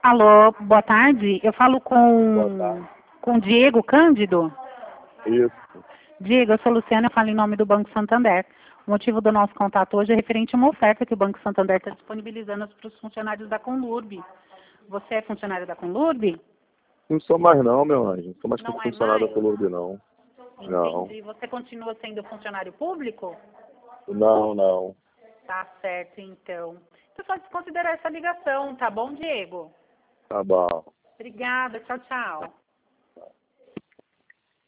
Alô, boa tarde. Eu falo Boa tarde. com Diego Cândido. Isso. Diego, eu sou Luciana, eu falo em nome do Banco Santander. O motivo do nosso contato hoje é referente a uma oferta que o Banco Santander está disponibilizando para os funcionários da Conlurb. Você é funcionário da Conlurb? Não sou mais não, meu anjo. Não sou mais Não é funcionário da mais? Colorbe, não. Não. Entendi. Você continua sendo funcionário público? Não, não. Tá certo, então. Você pode considerar essa ligação, tá bom, Diego? Tá bom. Obrigada, tchau, tchau.